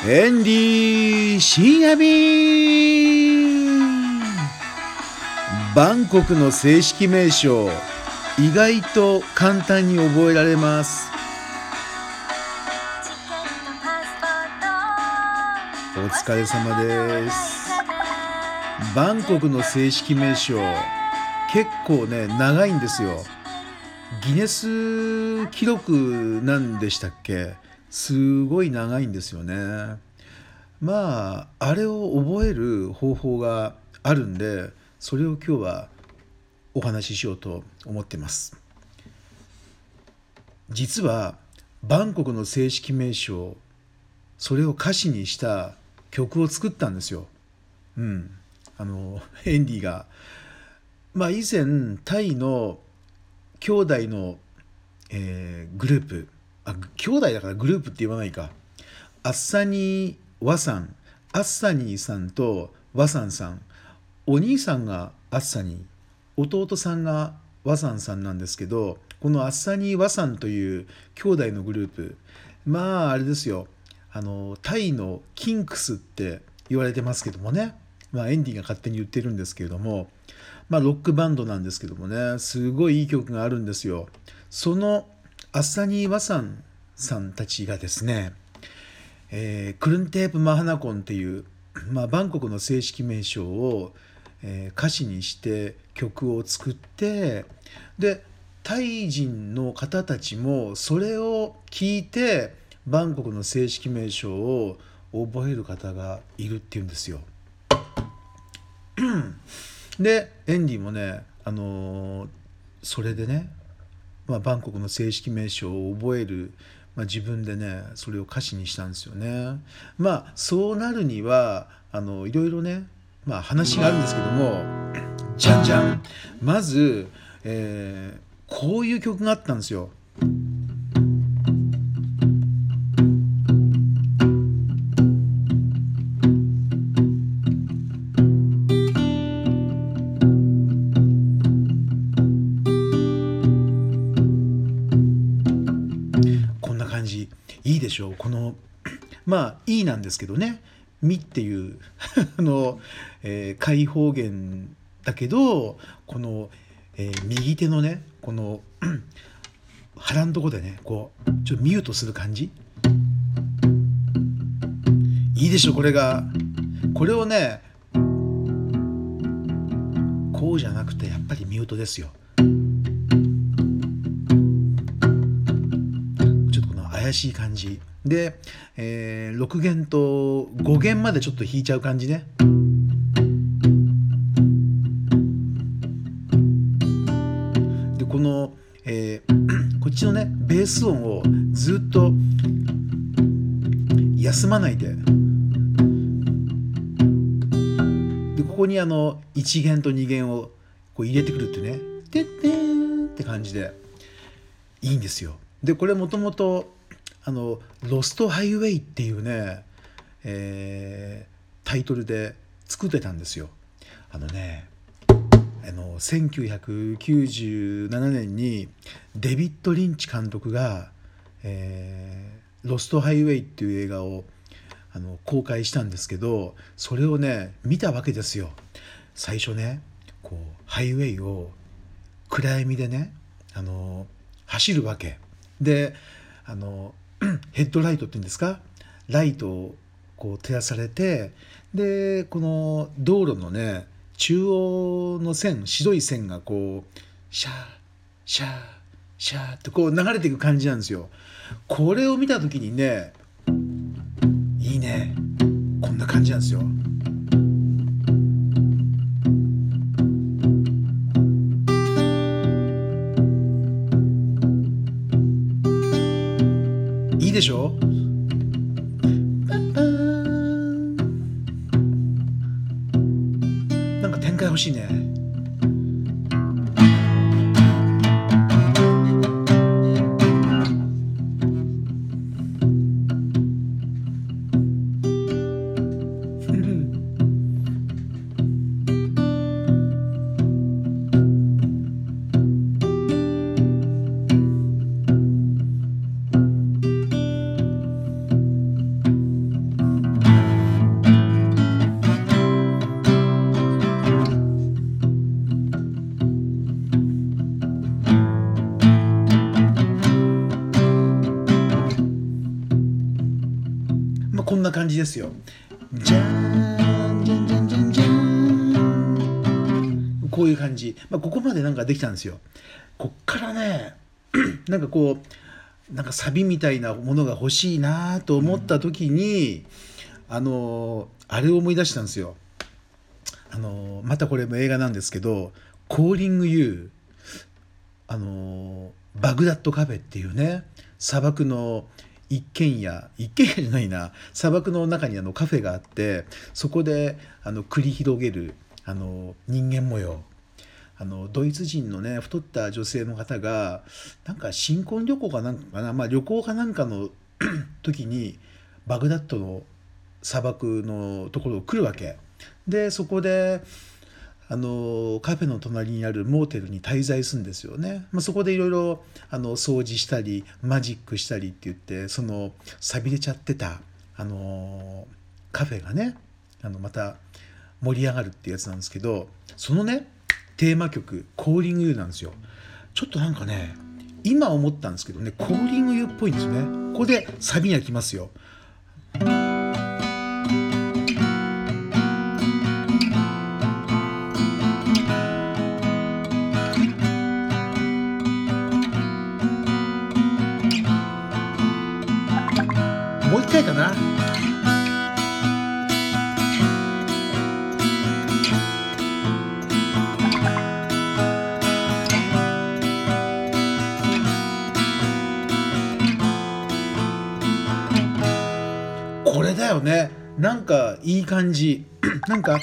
ヘンリー深夜便。バンコクの正式名称、意外と簡単に覚えられます。お疲れ様です。バンコクの正式名称、結構ね長いんですよ。ギネス記録なんでしたっけ？すごい長いんですよね。あれを覚える方法があるんで、それを今日はお話ししようと思ってます。実はバンコクの正式名称、それを歌詞にした曲を作ったんですよ。ヘンリーが以前タイの兄弟の、グループ、兄弟だからグループって言わないか、アッサニー・ワさん、アッサニーさんとワサンさん、お兄さんがアッサニー、弟さんがワサンさんなんですけど、このアッサニー・ワサンという兄弟のグループ、あれですよ、タイのキンクスって言われてますけどもね、エンディが勝手に言ってるんですけれども、ロックバンドなんですけどもね、すごいいい曲があるんですよ。そのアッサニー・ワサンさんたちがですね、クルンテープ・マハナコンっていう、バンコクの正式名称を、歌詞にして曲を作って、でタイ人の方たちもそれを聞いてバンコクの正式名称を覚える方がいるっていうんですよ。でエンディもね、それでね、バンコクの正式名称を覚える、自分でねそれを歌詞にしたんですよね。そうなるにはいろいろね、話があるんですけども、じゃんじゃん、まず、こういう曲があったんですよ。こんな感じ、いいでしょう。このいいなんですけどね、みっていう開放弦だけど、この、右手のねこの腹のとこでねこうちょっとミュートする感じ、いいでしょ。これをねこうじゃなくてやっぱりミュートですよ。ちょっとこの怪しい感じで、6弦と5弦までちょっと弾いちゃう感じね。でこの、こっちのねベース音をずっと休まないで、ここに1弦と2弦をこう入れてくるってね、てってーんって感じでいいんですよ。でこれもともとロストハイウェイっていうね、タイトルで作ってたんですよ。1997年にデビッド・リンチ監督が、ロストハイウェイっていう映画を公開したんですけど、それをね見たわけですよ。最初ねこうハイウェイを暗闇でね走るわけで、ヘッドライトっていうんですか、ライトをこう照らされて、でこの道路のね中央の線、白い線がこうシャーシャーシャーってこう流れていく感じなんですよ。これを見た時にね、いいね、こんな感じなんですよ。いいでしょ。なんか展開欲しいね。 ですよ。じゃーんじゃんじゃんじゃんじゃん、こういう感じ、ここまでなんかできたんですよ。こっからねなんかこうなんかサビみたいなものが欲しいなと思った時にあれを思い出したんですよ。またこれも映画なんですけど、コーリング U、 バグダッドカフェっていうね、砂漠の一軒家じゃないな、砂漠の中にカフェがあって、そこで繰り広げる人間模様、ドイツ人のね太った女性の方がなんか新婚旅行かなんかかな、旅行かなんかの時にバグダッドの砂漠のところを来るわけで、そこでカフェの隣にあるモーテルに滞在するんですよね。そこでいろいろ掃除したりマジックしたりって言って、その寂れちゃってたカフェがねまた盛り上がるっていうやつなんですけど、そのねテーマ曲コーリング U なんですよ。ちょっとなんかね今思ったんですけどね、コーリング U っぽいんですよね。ここでサビが来ますよ。もう一回かな。これだよね。なんかいい感じなんか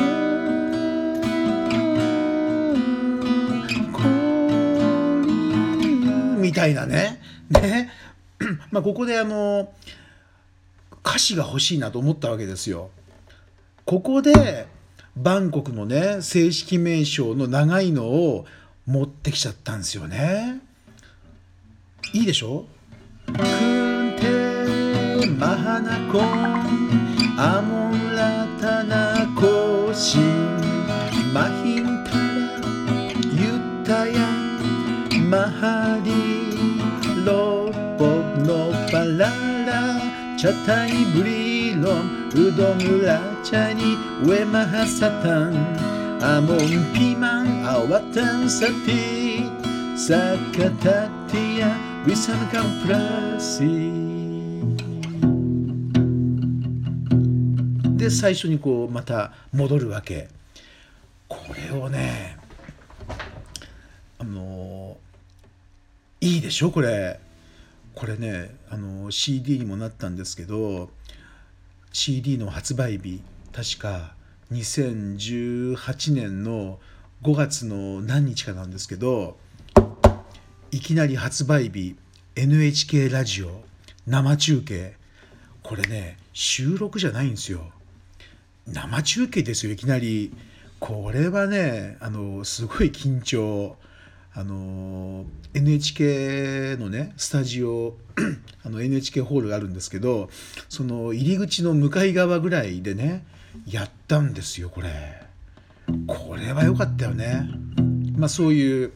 みたいなねここで歌詞が欲しいなと思ったわけですよ。ここでバンコクのね正式名称の長いのを持ってきちゃったんですよね。いいでしょ。クンテマハナコンアモンラタナコシンマヒンタラユタヤマハリロボノバララチャタニブリロンウドムラチャニウェマハサタンアモンピマンアワタンサティサカタティヤウィサムカンプラシで最初にこうまた戻るわけ。これをねいいでしょこれ。これねCD にもなったんですけど、 CD の発売日確か2018年の5月の何日かなんですけど、いきなり発売日 NHK ラジオ生中継。これね収録じゃないんですよ、生中継ですよ。いきなりこれはねすごい緊張。NHK のねスタジオNHK ホールがあるんですけど、その入り口の向かい側ぐらいでねやったんですよ。これは良かったよね。そういう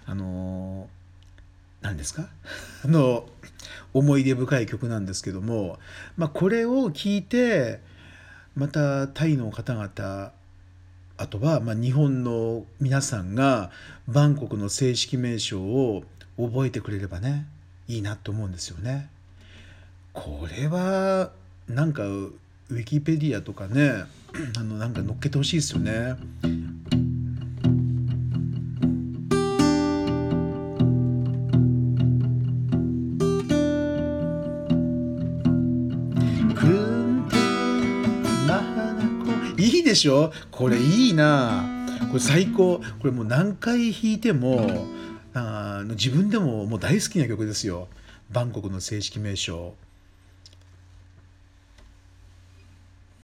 何ですか思い出深い曲なんですけども、これを聴いてまたタイの方々、あとは日本の皆さんがバンコクの正式名称を覚えてくれればねいいなと思うんですよね。これはなんかウィキペディアとかねなんか載っけてほしいですよね。いいでしょこれ。いいなこれ。最高。これもう何回弾いても自分でももう大好きな曲ですよ。バンコクの正式名称